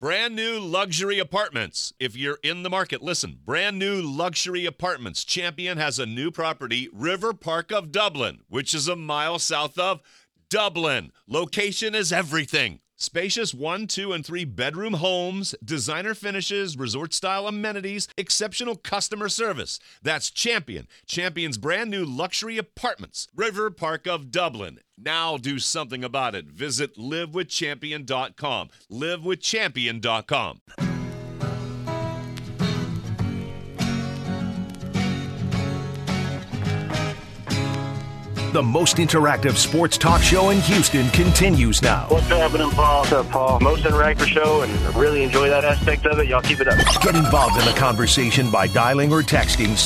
Brand new luxury apartments. If you're in the market, listen. Brand new luxury apartments. Champion has a new property, River Park of Dublin, which is a mile south of Dublin. Location is everything. Spacious 1, 2, and 3 bedroom homes, designer finishes, resort-style amenities, exceptional customer service. That's Champion. Champion's brand new luxury apartments. River Park of Dublin. Now do something about it. Visit livewithchampion.com. livewithchampion.com. The most interactive sports talk show in Houston continues now. What's happening, Paul? What's up, Paul? Most interactive show, and I really enjoy that aspect of it. Y'all keep it up. Get involved in the conversation by dialing or texting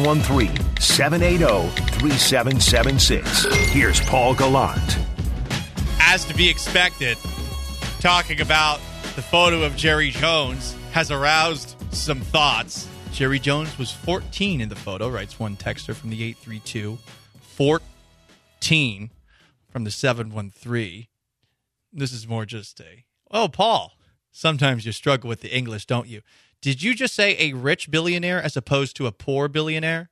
713-780-3776. Here's Paul Gallant. As to be expected, talking about the photo of Jerry Jones has aroused some thoughts. Jerry Jones was 14 in the photo, writes one texter from the 832. 14 from the 713. This is more just Paul, sometimes you struggle with the English, don't you? Did you just say a rich billionaire as opposed to a poor billionaire?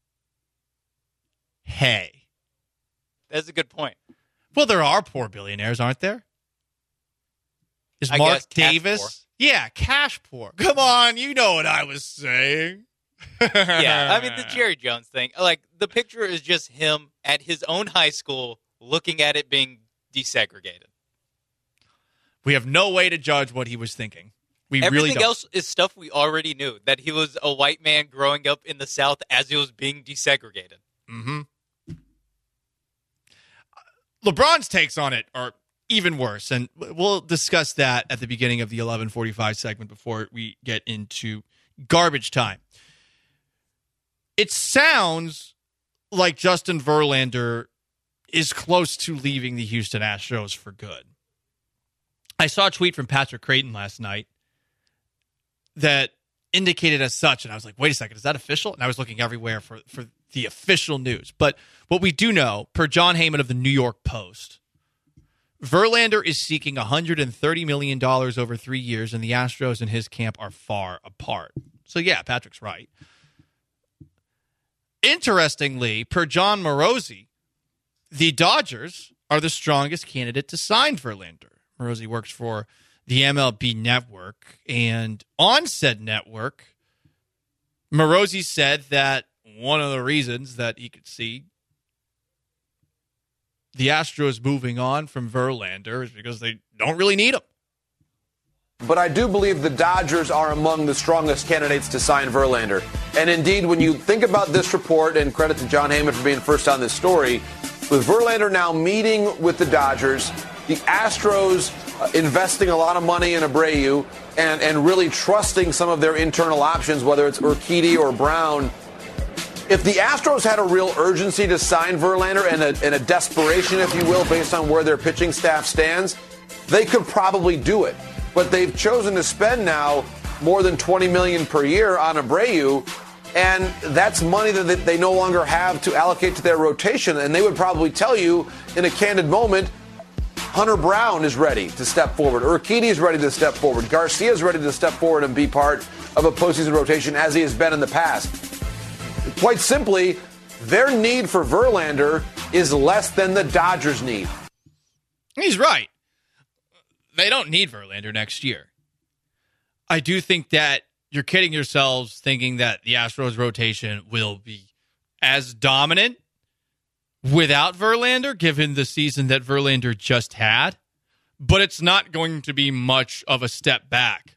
Hey. That's a good point. Well, there are poor billionaires, aren't there? Is Mark Davis? Yeah, cash poor. Come on, you know what I was saying. Yeah, I mean, the Jerry Jones thing, like, the picture is just him at his own high school looking at it being desegregated. We have no way to judge what he was thinking. Everything really don't. else is stuff we already knew, that he was a white man growing up in the South as it was being desegregated. Mm-hmm. LeBron's takes on it are even worse, and we'll discuss that at the beginning of the 11:45 segment before we get into garbage time. It sounds like Justin Verlander is close to leaving the Houston Astros for good. I saw a tweet from Patrick Creighton last night that indicated as such, and I was like, wait a second, is that official? And I was looking everywhere for the official news. But what we do know, per John Heyman of the New York Post, Verlander is seeking $130 million over 3 years, and the Astros and his camp are far apart. So, yeah, Patrick's right. Interestingly, per John Morosi, the Dodgers are the strongest candidate to sign Verlander. Morosi works for the MLB Network, and on said network, Morosi said that one of the reasons that he could see the Astros moving on from Verlander is because they don't really need him. But I do believe the Dodgers are among the strongest candidates to sign Verlander. And indeed, when you think about this report, and credit to John Heyman for being first on this story, with Verlander now meeting with the Dodgers, the Astros investing a lot of money in Abreu and really trusting some of their internal options, whether it's Urquidy or Brown. If the Astros had a real urgency to sign Verlander and a desperation, if you will, based on where their pitching staff stands, they could probably do it. But they've chosen to spend now more than $20 million per year on Abreu, and that's money that they no longer have to allocate to their rotation. And they would probably tell you in a candid moment, Hunter Brown is ready to step forward. Urquidy is ready to step forward. Garcia is ready to step forward and be part of a postseason rotation as he has been in the past. Quite simply, their need for Verlander is less than the Dodgers' need. He's right. They don't need Verlander next year. I do think that you're kidding yourselves thinking that the Astros rotation will be as dominant without Verlander, given the season that Verlander just had. But it's not going to be much of a step back.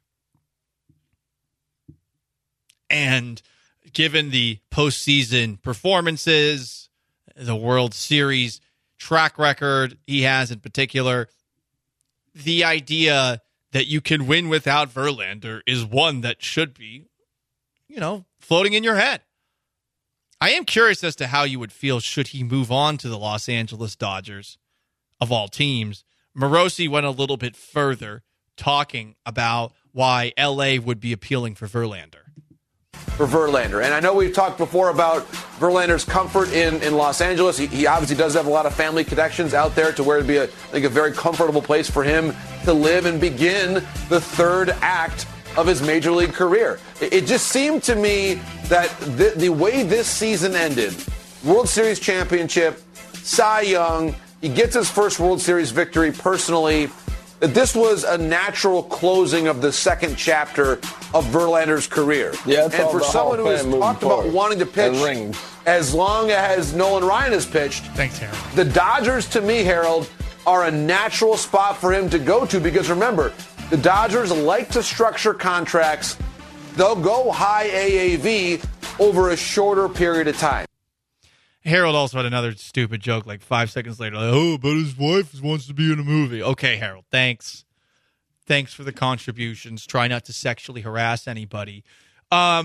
And given the postseason performances, the World Series track record he has in particular, the idea that you can win without Verlander is one that should be, floating in your head. I am curious as to how you would feel should he move on to the Los Angeles Dodgers, of all teams. Morosi went a little bit further, talking about why L.A. would be appealing for Verlander. And I know we've talked before about Verlander's comfort in Los Angeles. He obviously does have a lot of family connections out there to where it'd be, a very comfortable place for him to live and begin the third act of his major league career. It just seemed to me that the way this season ended, World Series championship, Cy Young, he gets his first World Series victory personally, that this was a natural closing of the second chapter of Verlander's career. Yeah, and for someone who has talked about wanting to pitch as long as Nolan Ryan has pitched, thanks, Harold. The Dodgers, to me, Harold, are a natural spot for him to go to because remember, the Dodgers like to structure contracts. They'll go high AAV over a shorter period of time. Harold also had another stupid joke like 5 seconds later. Like, oh, but his wife wants to be in a movie. Okay, Harold, thanks. Thanks for the contributions. Try not to sexually harass anybody. That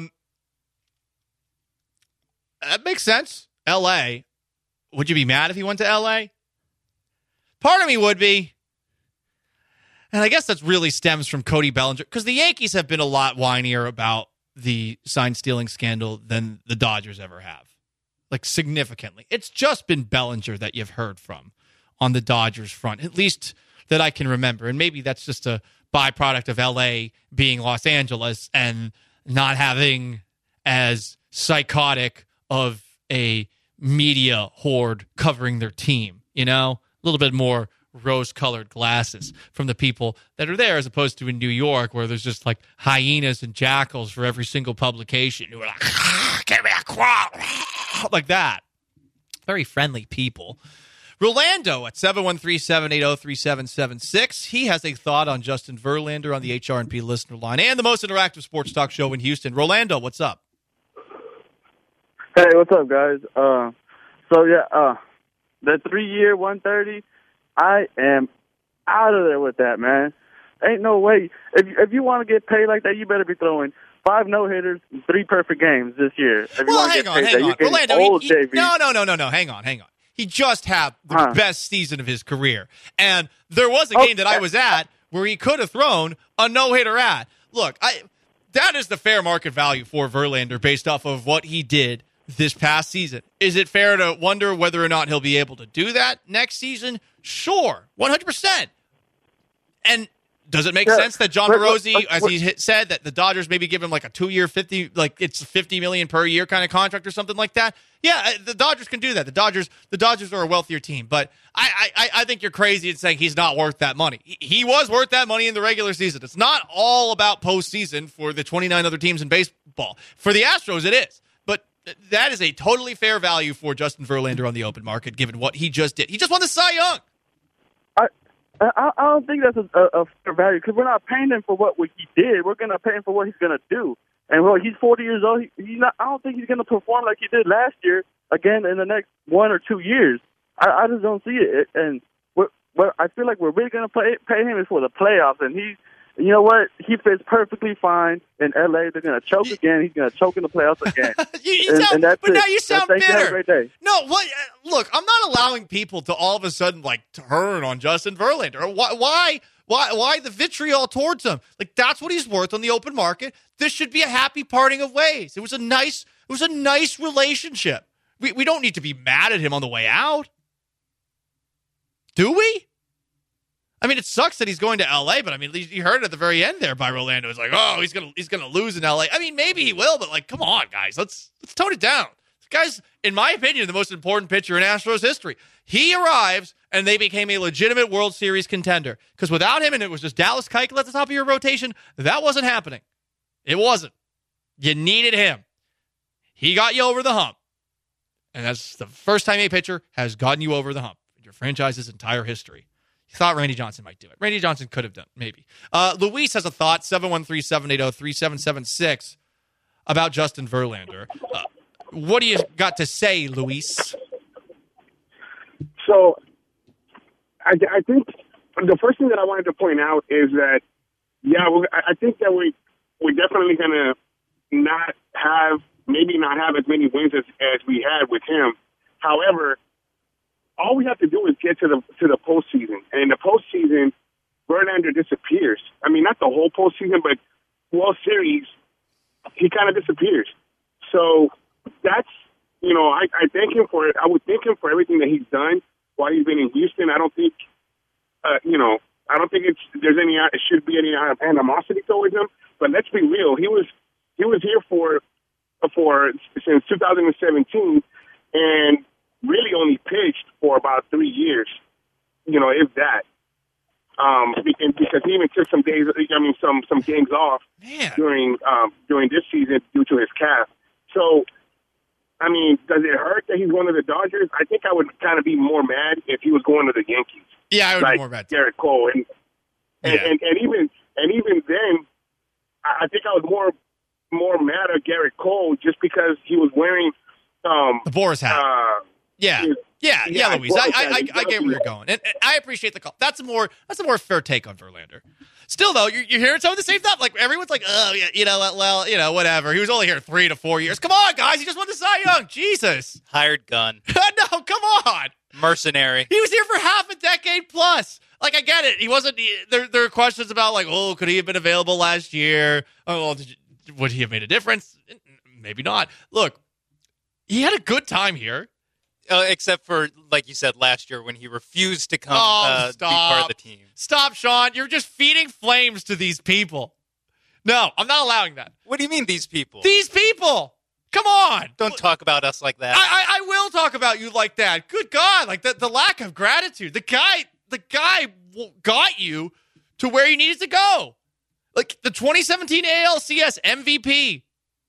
makes sense. L.A. Would you be mad if he went to L.A.? Part of me would be. And I guess that really stems from Cody Bellinger, because the Yankees have been a lot whinier about the sign-stealing scandal than the Dodgers ever have. Like, significantly. It's just been Bellinger that you've heard from on the Dodgers front, at least that I can remember. And maybe that's just a byproduct of L.A. being Los Angeles and not having as psychotic of a media horde covering their team, you know? A little bit more rose-colored glasses from the people that are there as opposed to in New York where there's just like hyenas and jackals for every single publication who are like, give me a quote, like that. Very friendly people. Rolando at 713-780-3776. He has a thought on Justin Verlander on the HR&P listener line and the most interactive sports talk show in Houston. Rolando, what's up? Hey, what's up, guys? The 3-year 130, I am out of there with that, man. Ain't no way. If you want to get paid like that, you better be throwing 5 no-hitters, 3 perfect games this year. If well, hang on. Rolando, no. Hang on. He just had the best season of his career. And there was a game that I was at where he could have thrown a no-hitter at. Look, that is the fair market value for Verlander based off of what he did this past season. Is it fair to wonder whether or not he'll be able to do that next season? Sure, 100%. And does it make sense that John Morosi, as he said, that the Dodgers maybe give him like a 2-year $50 million per year kind of contract or something like that? Yeah, the Dodgers can do that. The Dodgers are a wealthier team, but I think you're crazy in saying he's not worth that money. He was worth that money in the regular season. It's not all about postseason for the 29 other teams in baseball. For the Astros, it is. But that is a totally fair value for Justin Verlander on the open market, given what he just did. He just won the Cy Young. I don't think that's a fair value because we're not paying him for what he did. We're going to pay him for what he's going to do. And he's 40 years old. He's not. I don't think he's going to perform like he did last year again in the next 1 or 2 years. I just don't see it. And I feel like we're really going to pay him for the playoffs. And you know what? He fits perfectly fine in L.A. They're going to choke again. He's going to choke in the playoffs again. Now you sound bitter. Have a great day. No, what? Look, I'm not allowing people to all of a sudden like turn on Justin Verlander. Why the vitriol towards him? Like that's what he's worth on the open market. This should be a happy parting of ways. It was a nice relationship. We don't need to be mad at him on the way out, do we? I mean, it sucks that he's going to L.A., but I mean, you heard it at the very end there by Rolando. It's like, oh, he's gonna lose in L.A. I mean, maybe he will, but like, come on, guys, let's tone it down. This guy's, in my opinion, the most important pitcher in Astros history. He arrives, and they became a legitimate World Series contender. Because without him, and it was just Dallas Keuchel at the top of your rotation, that wasn't happening. It wasn't. You needed him. He got you over the hump, and that's the first time a pitcher has gotten you over the hump in your franchise's entire history. You thought Randy Johnson might do it. Randy Johnson could have done, maybe. Luis has a thought, 713-780-3776, about Justin Verlander. What do you got to say, Luis? So, I think the first thing that I wanted to point out is that, I think that we're definitely going to not have as many wins as we had with him. However, all we have to do is get to the postseason. And in the postseason, Verlander disappears. I mean, not the whole postseason, but World Series, he kind of disappears. So that's, I thank him for it. I would thank him for everything that he's done while he's been in Houston. I don't think, I don't think it should be any animosity towards him. But let's be real. He was here for since 2017, and really only pitched for about 3 years. If that. Because he even took some days, some games off during this season due to his calf. So, does it hurt that he's going to the Dodgers? I think I would kind of be more mad if he was going to the Yankees. Yeah, I would be more mad. Garrett Cole, and even then, I think I was more mad at Garrett Cole just because he was wearing the Boris hat. Yeah, Louise. I get where you're going, and I appreciate the call. That's a more fair take on Verlander. Still, though, you're hearing some of the same stuff. Like everyone's like, oh, yeah, whatever. He was only here 3 to 4 years. Come on, guys, he just won the Cy Young. Jesus, hired gun. No, come on, mercenary. He was here for half a decade plus. Like, I get it. He wasn't. There are questions about like, oh, could he have been available last year? Oh, well, would he have made a difference? Maybe not. Look, he had a good time here. Except for, like you said, last year when he refused to come be part of the team. Stop, Sean. You're just feeding flames to these people. No, I'm not allowing that. What do you mean, these people? These people. Come on. Don't talk about us like that. I will talk about you like that. Good God. Like the lack of gratitude. The guy got you to where you needed to go. Like the 2017 ALCS MVP.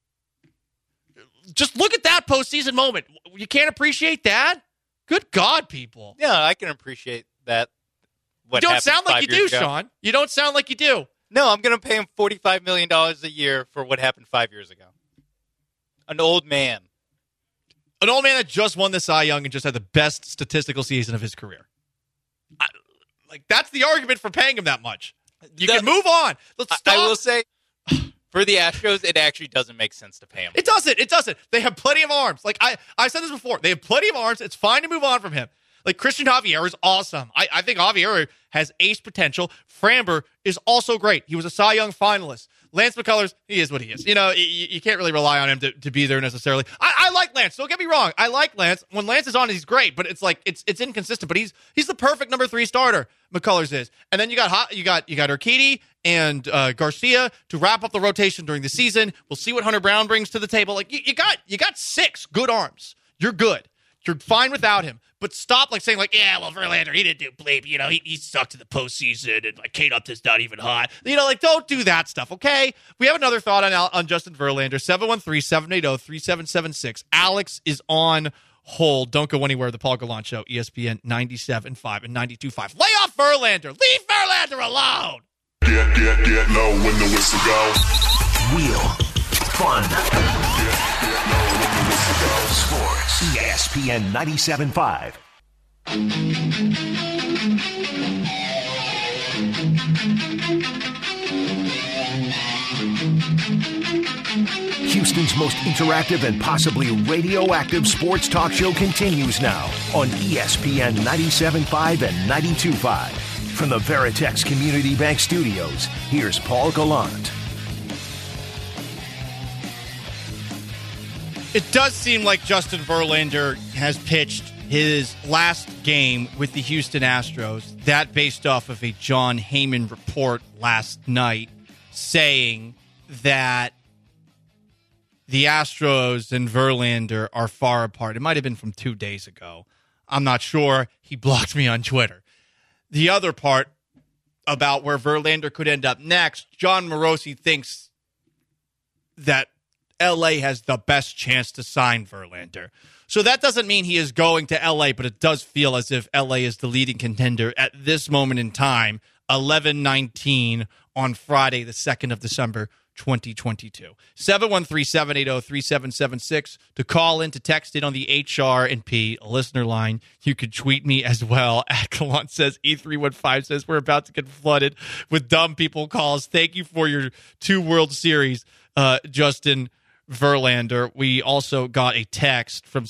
Just look at that postseason moment. You can't appreciate that? Good God, people. Yeah, I can appreciate that. You don't sound like you do, Sean. You don't sound like you do. No, I'm going to pay him $45 million a year for what happened 5 years ago. An old man. An old man that just won the Cy Young and just had the best statistical season of his career. That's the argument for paying him that much. You can move on. Let's stop. I will say, for the Astros, it actually doesn't make sense to pay him. It doesn't. They have plenty of arms. Like I said this before. They have plenty of arms. It's fine to move on from him. Like Christian Javier is awesome. I think Javier has ace potential. Framber is also great. He was a Cy Young finalist. Lance McCullers, he is what he is. You can't really rely on him to be there necessarily. I like Lance. Don't get me wrong. I like Lance. When Lance is on, he's great. But it's like it's inconsistent. But he's the perfect number 3 starter. McCullers is. And then you got Urquidy and Garcia to wrap up the rotation during the season. We'll see what Hunter Brown brings to the table. Like you got 6 good arms. You're good. You're fine without him. But stop saying yeah, well, Verlander, he didn't do bleep. He sucked in the postseason and Kate Upton's not even hot. Don't do that stuff, okay? We have another thought on Justin Verlander. 713-780-3776. Alex is on hold. Don't go anywhere. The Paul Gallant Show, ESPN 97.5 and 92.5. Lay off Verlander. Leave Verlander alone. Get low when the whistle goes. Real fun. Get low when the whistle goes. Sports. ESPN 97.5. Houston's most interactive and possibly radioactive sports talk show continues now on ESPN 97.5 and 92.5. From the Veritex Community Bank Studios, here's Paul Gallant. It does seem like Justin Verlander has pitched his last game with the Houston Astros. That based off of a John Heyman report last night saying that the Astros and Verlander are far apart. It might have been from 2 days ago. I'm not sure. He blocked me on Twitter. The other part about where Verlander could end up next, John Morosi thinks that LA has the best chance to sign Verlander. So that doesn't mean he is going to LA, but it does feel as if LA is the leading contender at this moment in time, 11-19 on Friday, the 2nd of December, 2022. 713-780-3776 to call in, to text in on the HR&P listener line. You could tweet me as well at Gallant Says. E315 says we're about to get flooded with dumb people calls. Thank you for your 2 World Series, Justin Verlander. We also got a text from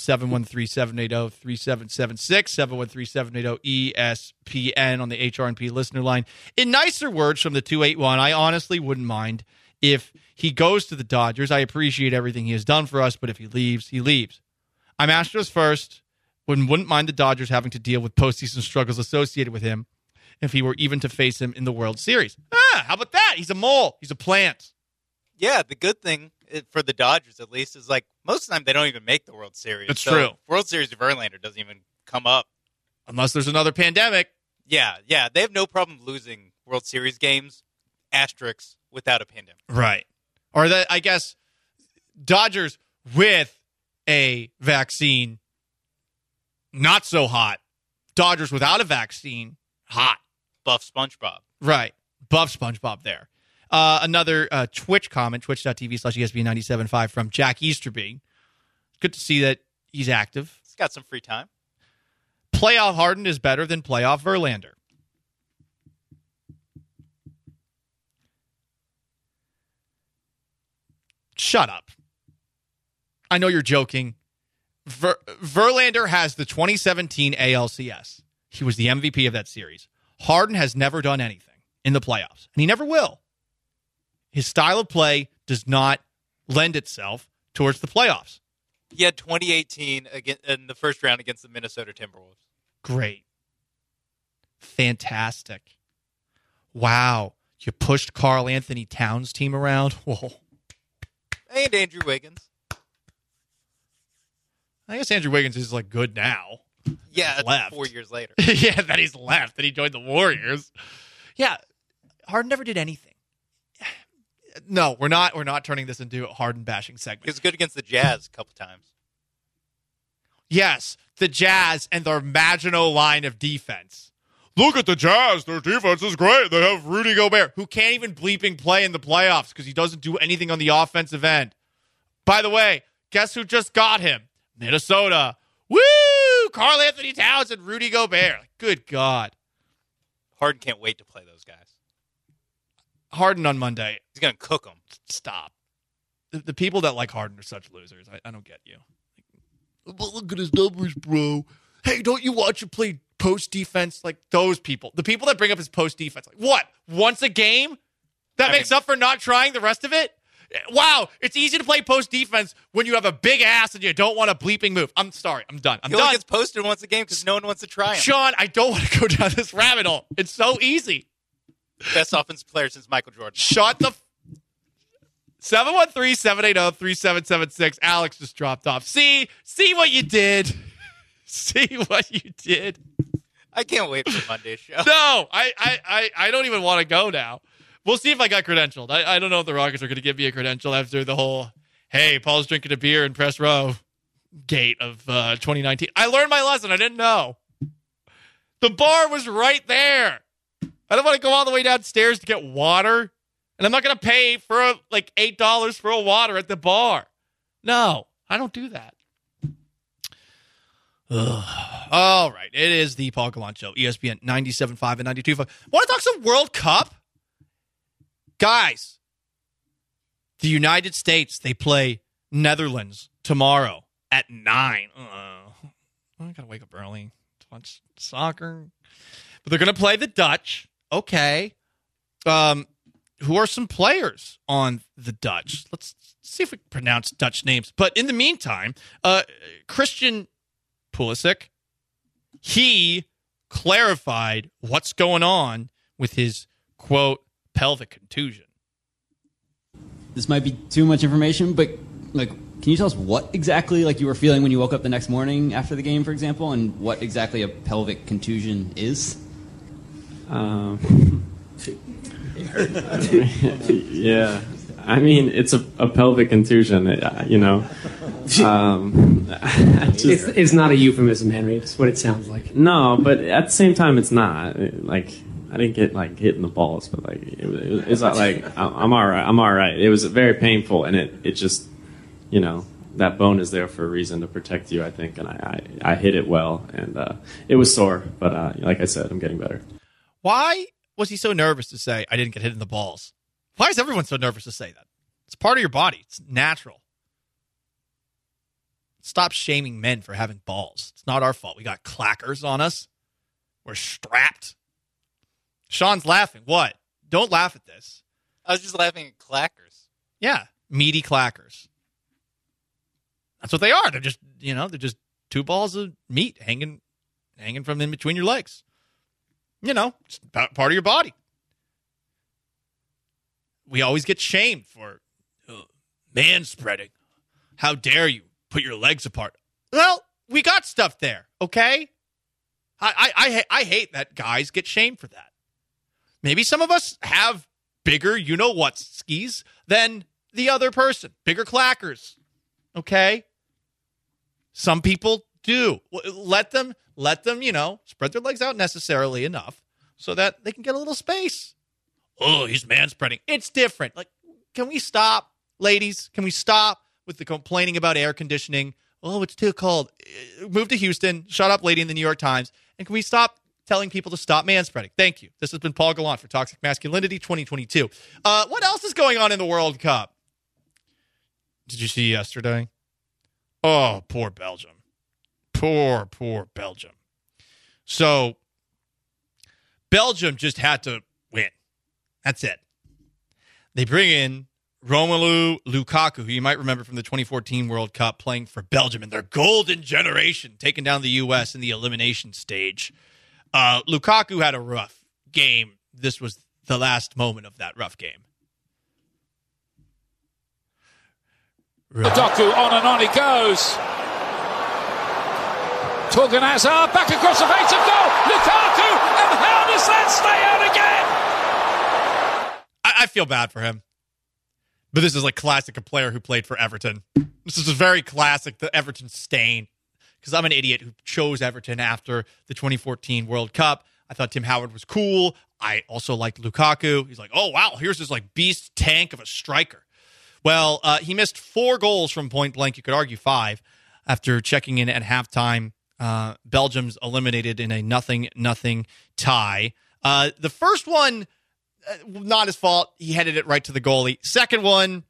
713-780-3776, 713-780-ESPN on the HR&P listener line. In nicer words from the 281, I honestly wouldn't mind if he goes to the Dodgers. I appreciate everything he has done for us, but if he leaves, he leaves. I'm Astros first. Wouldn't mind the Dodgers having to deal with postseason struggles associated with him. if he were even to face him in the World Series. How about that? He's a mole. He's a plant. Yeah, the good thing for the Dodgers, at least, is like most of the time they don't even make the World Series. That's true. World Series of Verlander doesn't even come up. Unless there's another pandemic. Yeah. They have no problem losing World Series games, asterisks, without a pandemic. Right. Or that, I guess, Dodgers with a vaccine, not so hot. Dodgers without a vaccine, hot. Buff SpongeBob. Right. Buff SpongeBob there. Another Twitch comment, twitch.tv/ESPN975 from Jack Easterby. Good to see that he's active. He's got some free time. Playoff Harden is better than playoff Verlander. Shut up. I know you're joking. Verlander has the 2017 ALCS. He was the MVP of that series. Harden has never done anything in the playoffs, and he never will. His style of play does not lend itself towards the playoffs. He had 2018 in the first round against the Minnesota Timberwolves. Great. Fantastic. Wow. You pushed Karl Anthony Towns' team around? Whoa. And Andrew Wiggins. I guess Andrew Wiggins is like good now. Yeah, left. 4 years later. Yeah, that he's left, that he joined the Warriors. Yeah, Harden never did anything. No, we're not turning this into a Harden bashing segment. He was good against the Jazz a couple times. Yes, the Jazz and their Maginot line of defense. Look at the Jazz. Their defense is great. They have Rudy Gobert, who can't even bleeping play in the playoffs because he doesn't do anything on the offensive end. By the way, guess who just got him? Minnesota. Woo! Karl Anthony Towns and Rudy Gobert. Good God. Harden can't wait to play those guys. Harden on Monday. He's going to cook them. Stop. The people that like Harden are such losers. I don't get you. But look at his numbers, bro. Hey, don't you watch him play post defense? Like those people. The people that bring up his post defense. Like what? Once a game? That makes up for not trying the rest of it? Wow, it's easy to play post defense when you have a big ass and you don't want a bleeping move. I'm sorry. I'm done. He only gets posted once a game because no one wants to try him. Sean, I don't want to go down this rabbit hole. It's so easy. Best offensive player since Michael Jordan. Shut the 713-780-3776. Alex just dropped off. See what you did. See what you did. I can't wait for Monday's show. No, I don't even want to go now. We'll see if I got credentialed. I don't know if the Rockets are going to give me a credential after the whole, hey, Paul's drinking a beer in press row gate of 2019. I learned my lesson. I didn't know. The bar was right there. I don't want to go all the way downstairs to get water. And I'm not going to pay for like $8 for a water at the bar. No, I don't do that. Ugh. All right. It is the Paul Gallant Show, ESPN 97.5 and 92.5. Want to talk some World Cup? Guys, the United States, they play Netherlands tomorrow at 9. I got to wake up early to watch soccer. But they're going to play the Dutch. Okay. Who are some players on the Dutch? Let's see if we can pronounce Dutch names. But in the meantime, Christian Pulisic, he clarified what's going on with his, quote, pelvic contusion. This might be too much information, but like, can you tell us what exactly like you were feeling when you woke up the next morning after the game, for example, and what exactly a pelvic contusion is? Yeah, I mean it's a pelvic contusion. You know, it's not a euphemism, Henry. It's what it sounds like. No, but at the same time, it's not. Like I didn't get like hit in the balls, but like it's not like I'm all right. I'm all right. It was very painful, and it just, you know, that bone is there for a reason to protect you, I think, and I hit it well, and it was sore, but like I said, I'm getting better. Why was he so nervous to say, I didn't get hit in the balls? Why is everyone so nervous to say that? It's part of your body. It's natural. Stop shaming men for having balls. It's not our fault. We got clackers on us. We're strapped. Sean's laughing. What? Don't laugh at this. I was just laughing at clackers. Yeah, meaty clackers. That's what they are. They're just, you know, they're just two balls of meat hanging from in between your legs. It's part of your body. We always get shamed for man-spreading. How dare you put your legs apart? Well, we got stuff there, okay? I hate that guys get shamed for that. Maybe some of us have bigger you-know-what skis than the other person. Bigger clackers, okay? Some people do. Let them, spread their legs out necessarily enough so that they can get a little space. Oh, he's man-spreading. It's different. Like, can we stop, ladies? Can we stop with the complaining about air conditioning? Oh, it's too cold. Move to Houston. Shut up, lady in the New York Times. And can we stop telling people to stop man-spreading? Thank you. This has been Paul Gallant for Toxic Masculinity 2022. What else is going on in the World Cup? Did you see yesterday? Oh, poor Belgium. Poor Belgium. So, Belgium just had to win. That's it. They bring in Romelu Lukaku, who you might remember from the 2014 World Cup, playing for Belgium in their golden generation, taking down the U.S. in the elimination stage. Lukaku had a rough game. This was the last moment of that rough game. Lukaku on and on he goes. Torgan Hazard back across the face of goal. Lukaku, and how does that stay out again? I feel bad for him. But this is like classic a player who played for Everton. This is a very classic, the Everton stain. Because I'm an idiot who chose Everton after the 2014 World Cup. I thought Tim Howard was cool. I also liked Lukaku. He's like, oh, wow, here's this like beast tank of a striker. Well, he missed 4 goals from point blank. You could argue 5. After checking in at halftime, Belgium's eliminated in a 0-0 tie. The first one, not his fault. He headed it right to the goalie. Second one,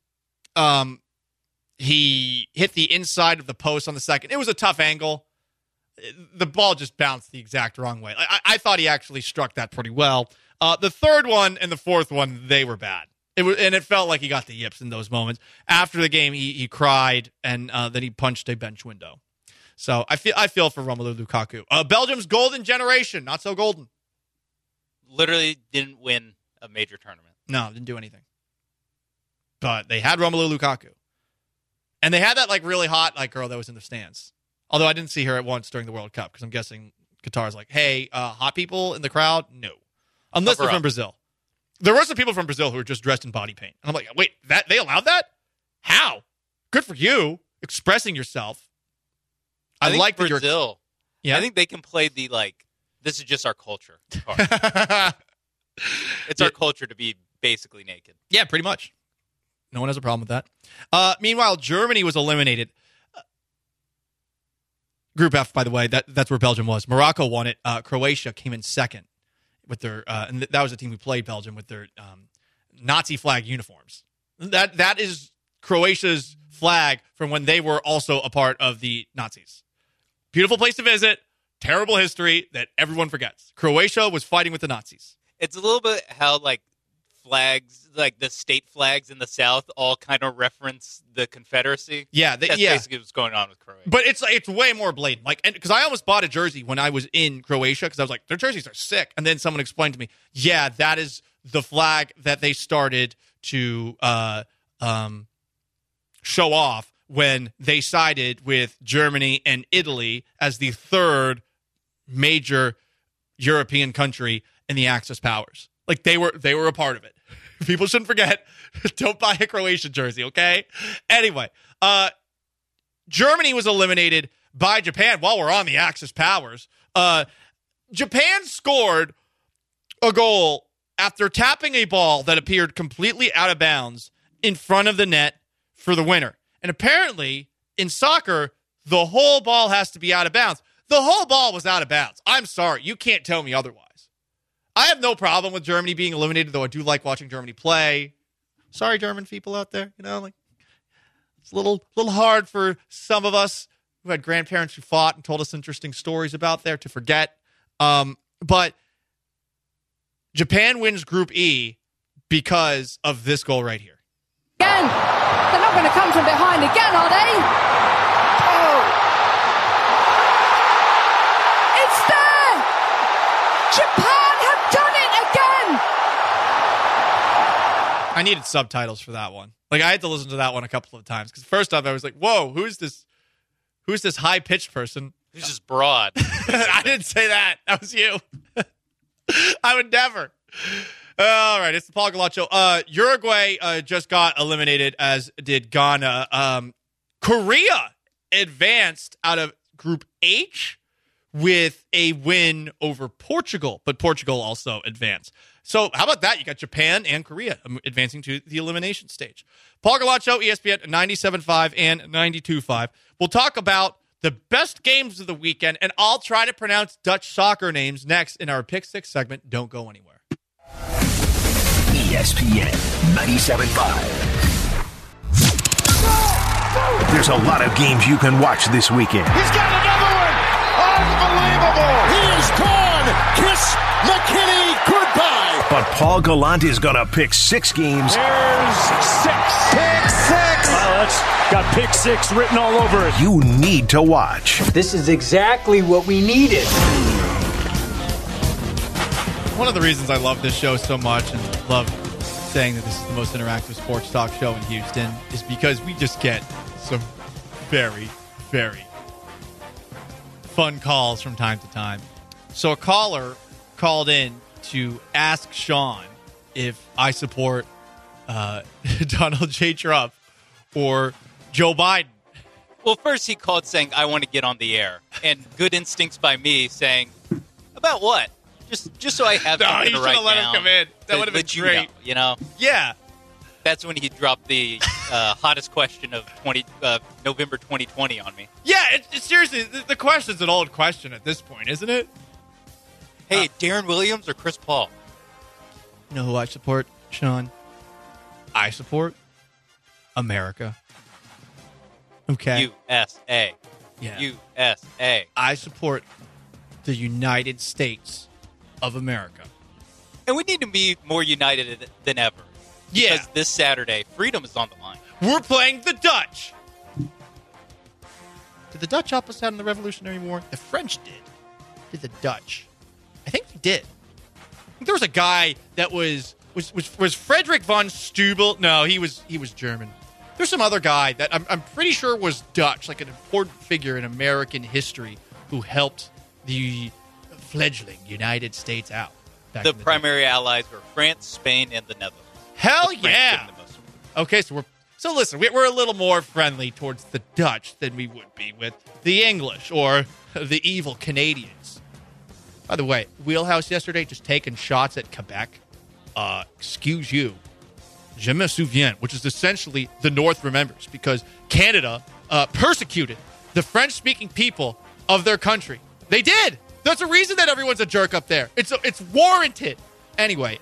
he hit the inside of the post on the second. It was a tough angle. The ball just bounced the exact wrong way. I thought he actually struck that pretty well. The third one and the fourth one, they were bad. It felt like he got the yips in those moments. After the game, he cried, and then he punched a bench window. So I feel for Romelu Lukaku. Belgium's golden generation, not so golden. Literally didn't win a major tournament. No, didn't do anything. But they had Romelu Lukaku. And they had that like really hot like girl that was in the stands. Although I didn't see her at once during the World Cup because I'm guessing Qatar's like, hey, hot people in the crowd? No. Unless they're from Brazil. There were some people from Brazil who were just dressed in body paint. And I'm like, wait, that they allowed that? How? Good for you. Expressing yourself. I think like Brazil. Yeah. I think they can play the like, this is just our culture card. It's our culture to be basically naked. Yeah, pretty much. No one has a problem with that. Meanwhile, Germany was eliminated. Group F, by the way, that's where Belgium was. Morocco won it. Croatia came in second with their, and that was the team who played Belgium with their Nazi flag uniforms. That is Croatia's flag from when they were also a part of the Nazis. Beautiful place to visit. Terrible history that everyone forgets. Croatia was fighting with the Nazis. It's a little bit how like flags, like the state flags in the South, all kind of reference the Confederacy. Yeah, that's basically what's going on with Croatia. But it's way more blatant. Like, because I almost bought a jersey when I was in Croatia because I was like, their jerseys are sick. And then someone explained to me, yeah, that is the flag that they started to show off when they sided with Germany and Italy as the third major European country in the Axis powers. Like they were a part of it. People shouldn't forget. Don't buy a Croatian jersey, okay? Anyway, Germany was eliminated by Japan while we're on the Axis powers. Japan scored a goal after tapping a ball that appeared completely out of bounds in front of the net for the winner. And apparently, in soccer, the whole ball has to be out of bounds. The whole ball was out of bounds. I'm sorry. You can't tell me otherwise. I have no problem with Germany being eliminated, though I do like watching Germany play. Sorry, German people out there. You know, like it's a little hard for some of us who had grandparents who fought and told us interesting stories about there to forget. But Japan wins Group E because of this goal right here. Again, they're not going to come from behind again, are they? Oh. It's there! Japan I needed subtitles for that one. Like, I had to listen to that one a couple of times. Because first off, I was like, whoa, who's this high-pitched person? Who's just broad? I didn't say that. That was you. I would never. All right, it's the Paul Gallant Show. Uruguay just got eliminated, as did Ghana. Korea advanced out of Group H with a win over Portugal, but Portugal also advanced. So how about that? You got Japan and Korea advancing to the elimination stage. Paul Gallant Show, ESPN 97.5 and 92.5. We'll talk about the best games of the weekend, and I'll try to pronounce Dutch soccer names next in our Pick 6 segment. Don't go anywhere. ESPN 97.5. There's a lot of games you can watch this weekend. He's got another one! Unbelievable! He is gone! Kiss McKinney goodbye! But Paul Gallant is going to pick 6 games. There's 6. Pick 6! Wow, that's got pick 6 written all over it. You need to watch. This is exactly what we needed. One of the reasons I love this show so much and love saying that this is the most interactive sports talk show in Houston is because we just get some very, very fun calls from time to time. So a caller called in to ask Sean if I support Donald J. Trump or Joe Biden. Well, first he called saying, I want to get on the air. And good instincts by me saying, about what? Just so I have something to write down. No, you should have let him come in. That would have been great. You know? Yeah. That's when he dropped the hottest question of November 2020 on me. Yeah, seriously, the question's an old question at this point, isn't it? Hey, Darren Williams or Chris Paul? You know who I support, Sean? I support America. Okay. USA. Yeah. USA. I support the United States of America. And we need to be more united than ever. Yeah. Because this Saturday, freedom is on the line. We're playing the Dutch. Did the Dutch help us out in the Revolutionary War? The French did. Did the Dutch? I think they did. I think there was a guy that was Frederick von Stübel. No, he was German. There's some other guy that I'm pretty sure was Dutch, like an important figure in American history who helped the fledgling United States out. The primary allies were France, Spain, and the Netherlands. Hell yeah! Okay, so listen, we're a little more friendly towards the Dutch than we would be with the English or the evil Canadians. By the way, Wheelhouse yesterday just taking shots at Quebec. Excuse you. Je me souviens, which is essentially the North remembers, because Canada persecuted the French-speaking people of their country. They did. There's a reason that everyone's a jerk up there. It's warranted. Anyway,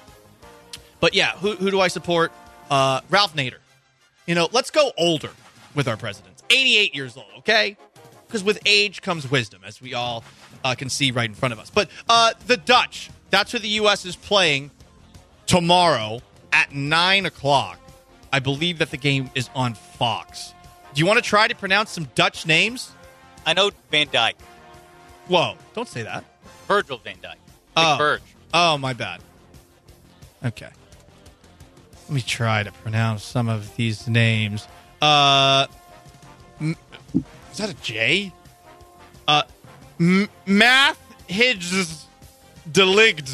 but yeah, who do I support? Ralph Nader. You know, let's go older with our presidents. 88 years old, okay? Because with age comes wisdom, as we all can see right in front of us. But the Dutch, that's who the U.S. is playing tomorrow at 9 o'clock. I believe that the game is on Fox. Do you want to try to pronounce some Dutch names? I know Van Dijk. Whoa, don't say that. Virgil van Dijk. Verge. Oh, my bad. Okay. Let me try to pronounce some of these names. Is that a J? Math Hidges Deligged.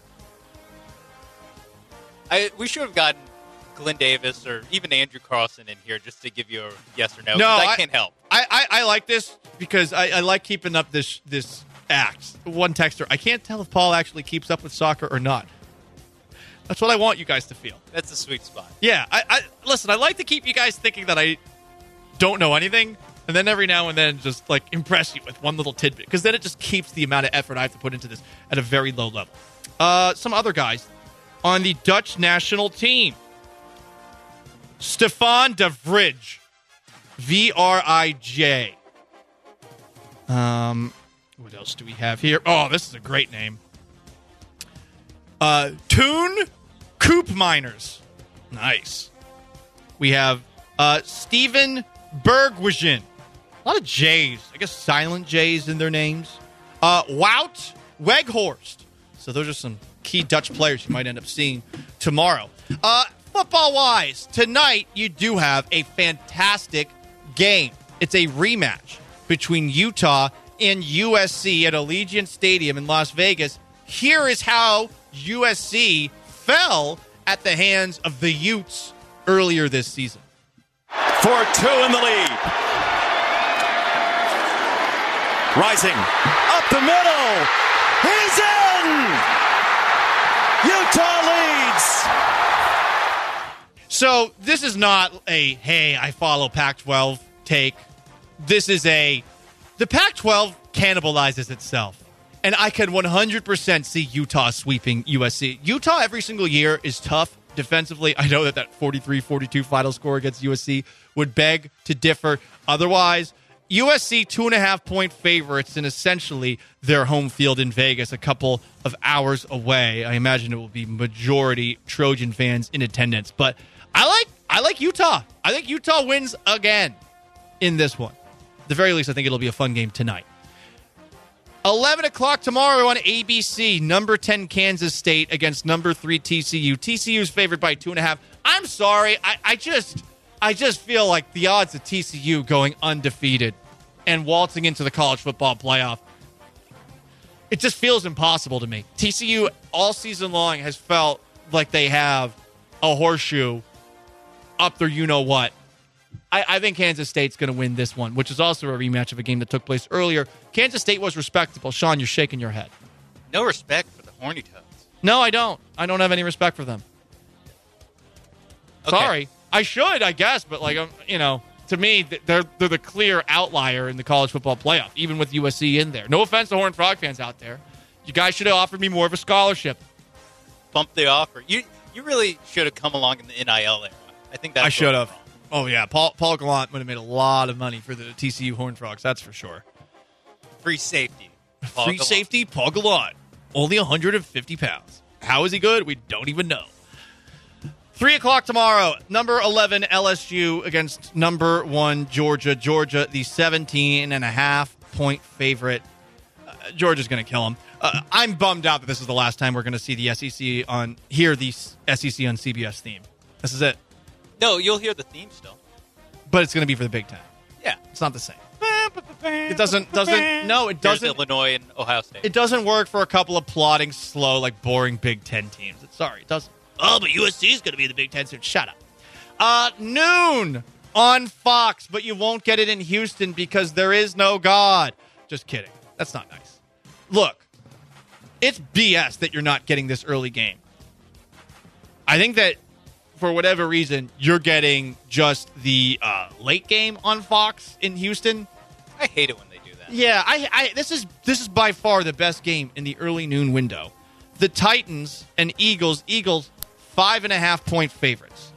We should have gotten Glenn Davis or even Andrew Carlson in here just to give you a yes or no. No, I can't help. I like this because I like keeping up this act. One texter, I can't tell if Paul actually keeps up with soccer or not. That's what I want you guys to feel. That's a sweet spot. Yeah, listen, I like to keep you guys thinking that I don't know anything, and then every now and then just like impress you with one little tidbit, because then it just keeps the amount of effort I have to put into this at a very low level. Some other guys on the Dutch national team. Stefan de Vrij. Vrij. What else do we have here? Oh, this is a great name. Toon Koopminers. Nice. We have Steven Bergwijn. A lot of J's. I guess silent J's in their names. Wout Weghorst. So those are some key Dutch players you might end up seeing tomorrow. football-wise, tonight you do have a fantastic game. It's a rematch between Utah and USC at Allegiant Stadium in Las Vegas. Here is how USC fell at the hands of the Utes earlier this season. 4-2 in the lead. Rising up the middle. He's in! Utah leads! So this is not a, hey, I follow Pac-12 take. This is the Pac-12 cannibalizes itself. And I can 100% see Utah sweeping USC. Utah every single year is tough defensively. I know that 43-42 final score against USC would beg to differ. Otherwise, USC 2.5-point favorites in essentially their home field in Vegas, a couple of hours away. I imagine it will be majority Trojan fans in attendance. But I like Utah. I think Utah wins again in this one. At the very least, I think it'll be a fun game tonight. 11 o'clock tomorrow on ABC, number 10 Kansas State against number 3 TCU. TCU is favored by 2.5. I'm sorry. I just feel like the odds of TCU going undefeated and waltzing into the college football playoff, it just feels impossible to me. TCU all season long has felt like they have a horseshoe up their you-know-what. I think Kansas State's going to win this one, which is also a rematch of a game that took place earlier. Kansas State was respectable. Sean, you're shaking your head. No respect for the Horny Toads. No, I don't. I don't have any respect for them. Okay. Sorry. I should, I guess, but to me, they're the clear outlier in the college football playoff, even with USC in there. No offense to Horned Frog fans out there. You guys should have offered me more of a scholarship. Bump the offer. You really should have come along in the NIL era. I think that's I should have. Oh, yeah. Paul Gallant would have made a lot of money for the TCU Horned Frogs, that's for sure. Free safety. Paul Gallant. Only 150 pounds. How is he good? We don't even know. 3 o'clock tomorrow, number 11 LSU against number 1 Georgia. Georgia, the 17.5-point favorite. Georgia's going to kill them. I'm bummed out that this is the last time we're going to see the SEC on CBS theme. This is it. No, you'll hear the theme still. But it's going to be for the Big Ten. Yeah. It's not the same. It doesn't. No, it doesn't. There's Illinois and Ohio State. It doesn't work for a couple of plodding, slow, boring Big Ten teams. Sorry, it doesn't. Oh, but USC is going to be the Big Ten soon. Shut up. Noon on Fox, but you won't get it in Houston because there is no God. Just kidding. That's not nice. Look, it's BS that you're not getting this early game. I think that for whatever reason, you're getting just the late game on Fox in Houston. I hate it when they do that. Yeah, this is by far the best game in the early noon window. The Titans and Eagles 5.5-point favorites.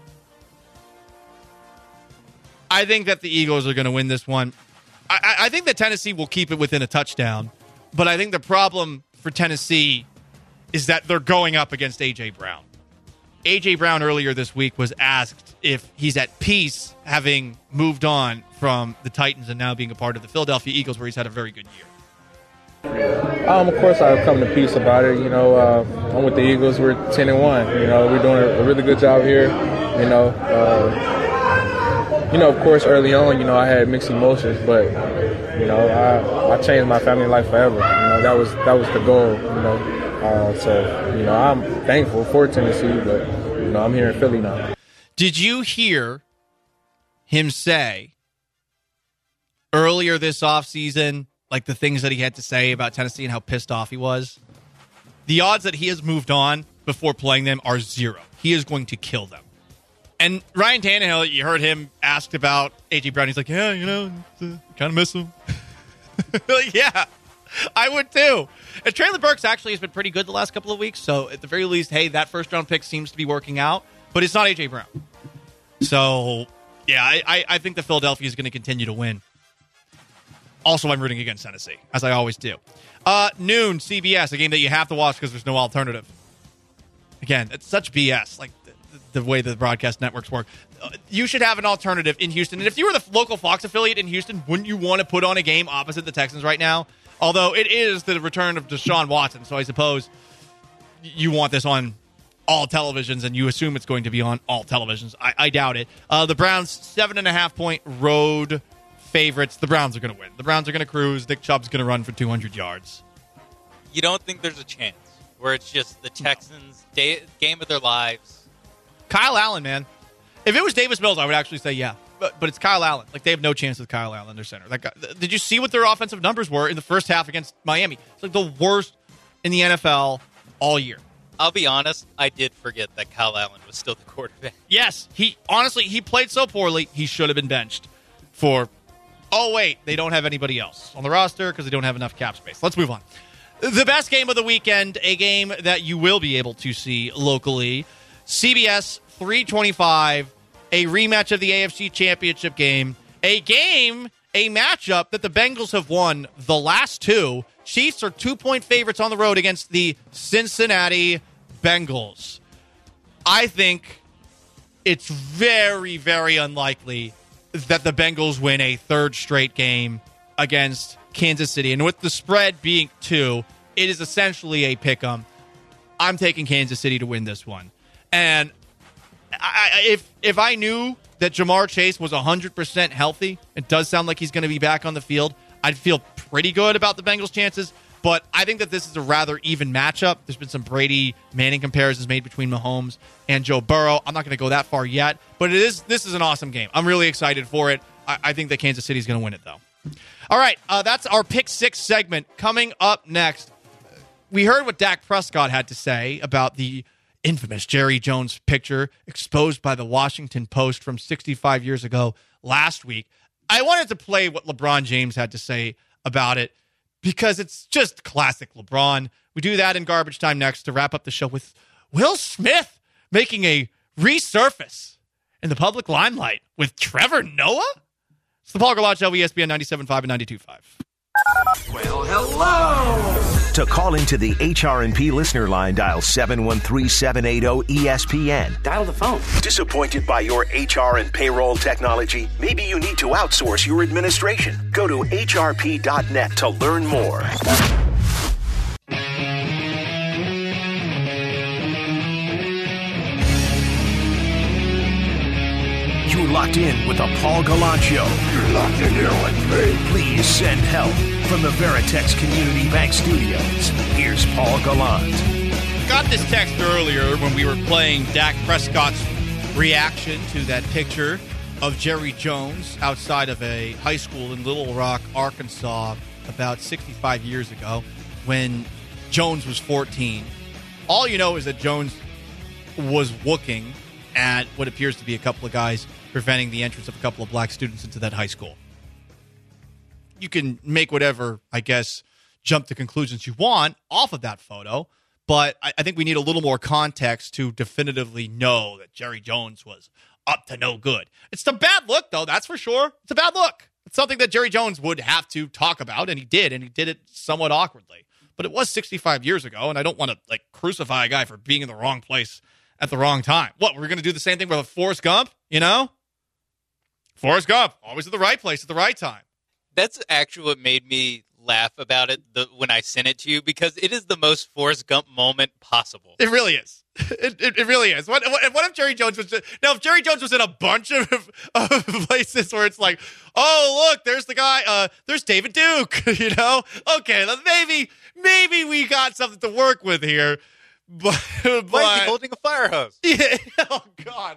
I think that the Eagles are going to win this one. I think that Tennessee will keep it within a touchdown, but I think the problem for Tennessee is that they're going up against A.J. Brown. A.J. Brown earlier this week was asked if he's at peace having moved on from the Titans and now being a part of the Philadelphia Eagles, where he's had a very good year. Of course, I've come to peace about it. I'm with the Eagles. We're 10-1. We're doing a really good job here. Of course, early on, I had mixed emotions, but I changed my family life forever. That was the goal. I'm thankful for Tennessee, but I'm here in Philly now. Did you hear him say earlier this offseason, the things that he had to say about Tennessee and how pissed off he was? The odds that he has moved on before playing them are 0. He is going to kill them. And Ryan Tannehill, you heard him asked about A.J. Brown. He's like, yeah, kind of miss him. Yeah, I would too. And Traylon Burks actually has been pretty good the last couple of weeks. So at the very least, hey, that first-round pick seems to be working out. But it's not A.J. Brown. So, yeah, I think that Philadelphia is going to continue to win. Also, I'm rooting against Tennessee, as I always do. Noon, CBS, a game that you have to watch because there's no alternative. Again, it's such BS, the way the broadcast networks work. You should have an alternative in Houston. And if you were the local Fox affiliate in Houston, wouldn't you want to put on a game opposite the Texans right now? Although it is the return of Deshaun Watson, so I suppose you want this on all televisions, and you assume it's going to be on all televisions. I doubt it. The Browns, 7.5-point road favorites. The Browns are going to win. The Browns are going to cruise. Nick Chubb's going to run for 200 yards. You don't think there's a chance where it's just the Texans' game of their lives? Kyle Allen, man. If it was Davis Mills, I would actually say yeah. But it's Kyle Allen. Like, they have no chance with Kyle Allen, their center. That guy, did you see what their offensive numbers were in the first half against Miami? It's like the worst in the NFL all year. I'll be honest, I did forget that Kyle Allen was still the quarterback. Yes, he played so poorly, he should have been benched for, oh, wait, they don't have anybody else on the roster because they don't have enough cap space. Let's move on. The best game of the weekend, a game that you will be able to see locally, CBS 325, a rematch of the AFC Championship game, a matchup that the Bengals have won the last two. Chiefs are 2-point favorites on the road against the Cincinnati Bengals. I think it's very, very unlikely that the Bengals win a third straight game against Kansas City. And with the spread being 2, it is essentially a pick-em. I'm taking Kansas City to win this one. And if I knew that Jamar Chase was 100% healthy, it does sound like he's going to be back on the field, I'd feel pretty good about the Bengals' chances. But I think that this is a rather even matchup. There's been some Brady-Manning comparisons made between Mahomes and Joe Burrow. I'm not going to go that far yet, but this is an awesome game. I'm really excited for it. I think that Kansas City is going to win it, though. All right, that's our Pick 6 segment. Coming up next, we heard what Dak Prescott had to say about the infamous Jerry Jones picture exposed by the Washington Post from 65 years ago last week. I wanted to play what LeBron James had to say about it because it's just classic LeBron. We do that in garbage time next to wrap up the show with Will Smith making a resurface in the public limelight with Trevor Noah. It's the Paul Gallant Show, ESPN 97.5 and 92.5. Well, hello! To call into the HRP listener line, dial 713-780-ESPN. Dial the phone. Disappointed by your HR and payroll technology? Maybe you need to outsource your administration. Go to hrp.net to learn more. You're locked in with the Paul Gallant Show. You're locked in here with me. Please send help from the Veritex Community Bank Studios. Here's Paul Gallant. Got this text earlier when we were playing Dak Prescott's reaction to that picture of Jerry Jones outside of a high school in Little Rock, Arkansas, about 65 years ago when Jones was 14. All you know is that Jones was looking at what appears to be a couple of guys preventing the entrance of a couple of black students into that high school. You can make whatever, I guess, jump to conclusions you want off of that photo, but I think we need a little more context to definitively know that Jerry Jones was up to no good. It's a bad look, though, that's for sure. It's a bad look. It's something that Jerry Jones would have to talk about, and he did it somewhat awkwardly. But it was 65 years ago, and I don't want to crucify a guy for being in the wrong place at the wrong time. What, we're going to do the same thing with Forrest Gump, you know? Forrest Gump, always at the right place at the right time. That's actually what made me laugh about it when I sent it to you, because it is the most Forrest Gump moment possible. It really is. It really is. What if Jerry Jones was if Jerry Jones was in a bunch of places where it's like, oh, look, there's the guy, there's David Duke, you know? Okay, maybe we got something to work with here. But why is he holding a fire hose? Yeah. Oh, God.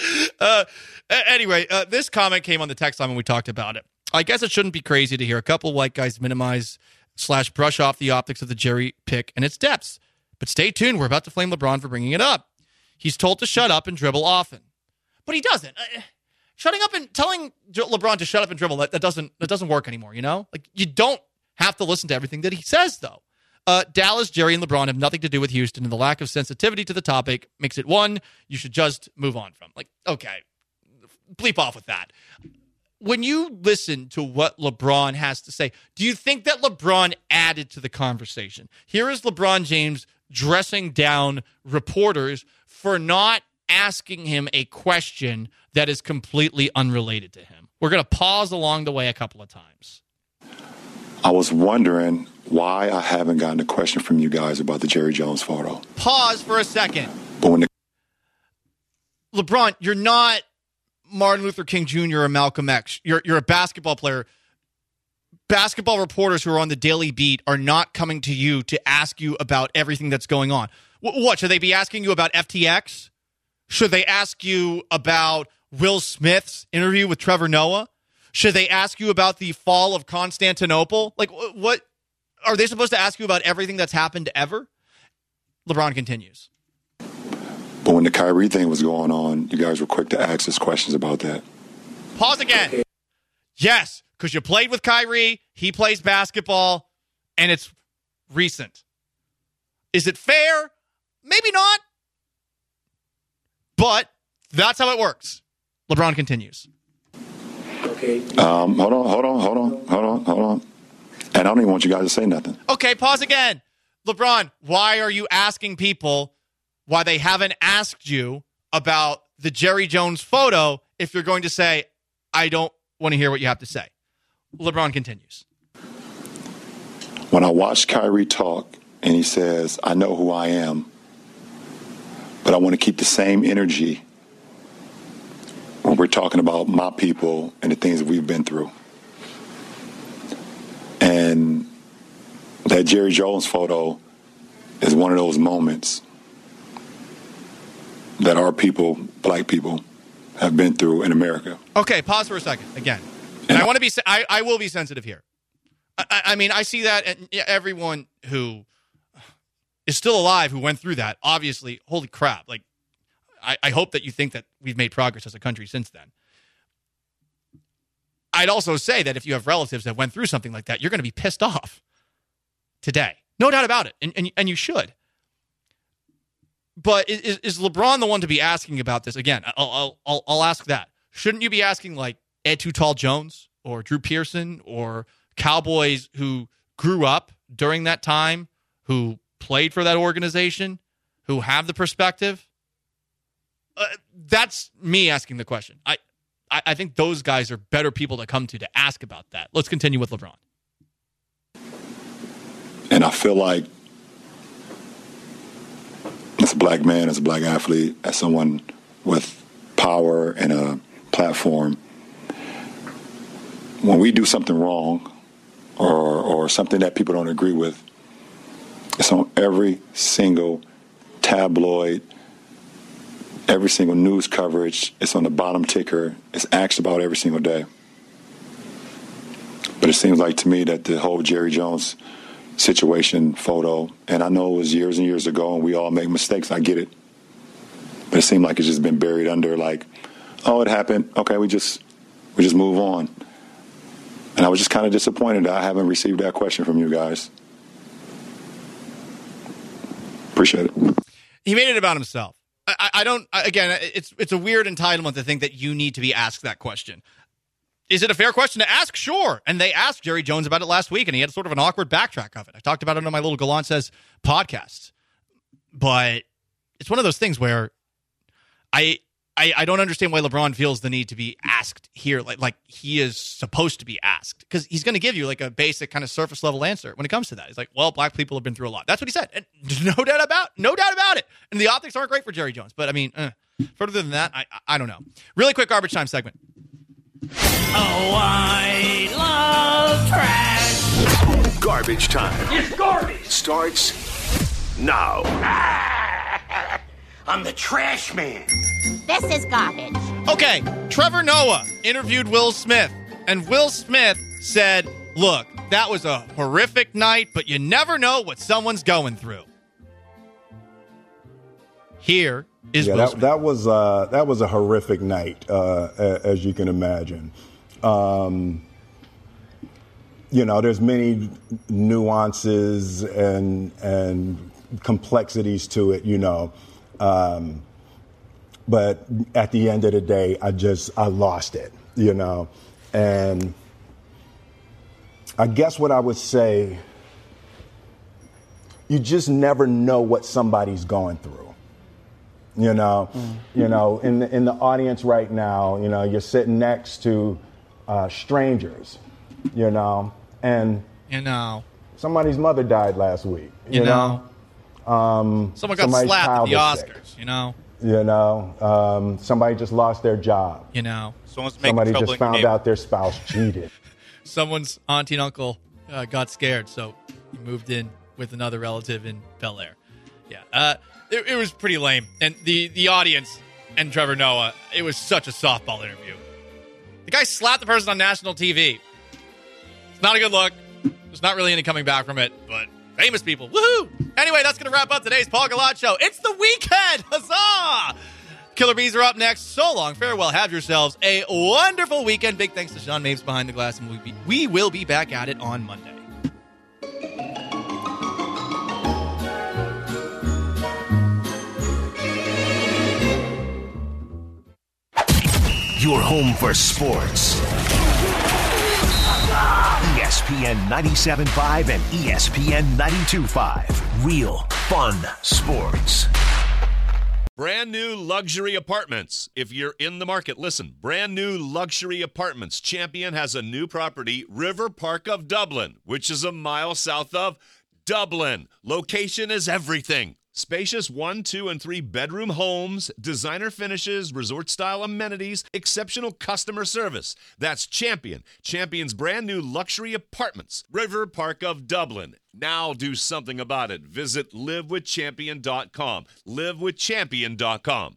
Anyway, this comment came on the text line when we talked about it. I guess it shouldn't be crazy to hear a couple of white guys minimize / brush off the optics of the Jerry pick and its depths. But stay tuned. We're about to flame LeBron for bringing it up. He's told to shut up and dribble often. But he doesn't. Shutting up and telling LeBron to shut up and dribble, that doesn't work anymore, you know? Like, you don't have to listen to everything that he says, though. Dallas, Jerry, and LeBron have nothing to do with Houston, and the lack of sensitivity to the topic makes it one you should just move on from. Like, okay, bleep off with that. When you listen to what LeBron has to say, do you think that LeBron added to the conversation? Here is LeBron James dressing down reporters for not asking him a question that is completely unrelated to him. We're going to pause along the way a couple of times. I was wondering why I haven't gotten a question from you guys about the Jerry Jones photo. Pause for a second. LeBron, you're not Martin Luther King Jr. or Malcolm X. You're a basketball player. Basketball reporters who are on the Daily Beat are not coming to you to ask you about everything that's going on. What, should they be asking you about FTX? Should they ask you about Will Smith's interview with Trevor Noah? Should they ask you about the fall of Constantinople? Like, what are they supposed to ask you about everything that's happened ever? LeBron continues. But when the Kyrie thing was going on, you guys were quick to ask us questions about that. Pause again. Yes, because you played with Kyrie, he plays basketball, and it's recent. Is it fair? Maybe not. But that's how it works. LeBron continues. Okay. Hold on. And I don't even want you guys to say nothing. Okay, pause again. LeBron, why are you asking people why they haven't asked you about the Jerry Jones photo if you're going to say, I don't want to hear what you have to say? LeBron continues. When I watch Kyrie talk and he says, I know who I am, but I want to keep the same energy when we're talking about my people and the things that we've been through. And that Jerry Jones photo is one of those moments that our people, black people, have been through in America. Okay, pause for a second again. And I want to be, I will be sensitive here. I mean, I see that, and everyone who is still alive who went through that, obviously, holy crap. Like, I hope that you think that we've made progress as a country since then. I'd also say that if you have relatives that went through something like that, you're going to be pissed off today. No doubt about it. And you should. But is LeBron the one to be asking about this? Again, I'll ask that. Shouldn't you be asking like Ed Too Tall Jones or Drew Pearson or Cowboys who grew up during that time, who played for that organization, who have the perspective? That's me asking the question. I think those guys are better people to come to ask about that. Let's continue with LeBron. And I feel like as a black man, as a black athlete, as someone with power and a platform, when we do something wrong or something that people don't agree with, it's on every single tabloid, every single news coverage. It's on the bottom ticker. It's asked about every single day. But it seems like to me that the whole Jerry Jones situation photo, and I know it was years and years ago and we all make mistakes, I get it, but it seemed like it's just been buried under like, oh, it happened, okay, we just move on. And I was just kind of disappointed that I haven't received that question from you guys. Appreciate it. He made it about himself. I don't, again, it's a weird entitlement to think that you need to be asked that question. Is it a fair question to ask? Sure. And they asked Jerry Jones about it last week, and he had sort of an awkward backtrack of it. I talked about it on my little Gallant Says podcast. But it's one of those things where I don't understand why LeBron feels the need to be asked here, like he is supposed to be asked. Because he's going to give you like a basic kind of surface level answer when it comes to that. He's like, well, black people have been through a lot. That's what he said. And no doubt about it. And the optics aren't great for Jerry Jones. But I mean, further than that, I don't know. Really quick garbage time segment. Oh, I love trash. Garbage time. It's garbage. Starts now. I'm the trash man. This is garbage. Okay, Trevor Noah interviewed Will Smith, and Will Smith said, look, that was a horrific night, but you never know what someone's going through. Here is Will Smith. That was a horrific night, as you can imagine. There's many nuances and complexities to it, but at the end of the day, I lost it, and I guess what I would say, you just never know what somebody's going through. In the audience right now, you're sitting next to strangers, and somebody's mother died last week, Someone got somebody's slapped at child the is Oscars, sick. you know? Somebody just lost their job. You know. Somebody just found out their spouse cheated. Someone's auntie and uncle got scared, so he moved in with another relative in Bel Air. Yeah, it was pretty lame. And the audience and Trevor Noah, it was such a softball interview. The guy slapped the person on national TV. It's not a good look. There's not really any coming back from it, but famous people. Woohoo! Anyway, that's going to wrap up today's Paul Gallant Show. It's the weekend! Huzzah! Killer Bees are up next. So long. Farewell. Have yourselves a wonderful weekend. Big thanks to Sean Mapes behind the glass, and we will be back at it on Monday. Your home for sports. ESPN 97.5 and ESPN 92.5. Real fun sports. Brand new luxury apartments. If you're in the market, listen. Brand new luxury apartments. Champion has a new property, River Park of Dublin, which is a mile south of Dublin. Location is everything. Spacious 1, 2, and 3 bedroom homes, designer finishes, resort-style amenities, exceptional customer service. That's Champion. Champion's brand new luxury apartments. River Park of Dublin. Now do something about it. Visit livewithchampion.com. livewithchampion.com.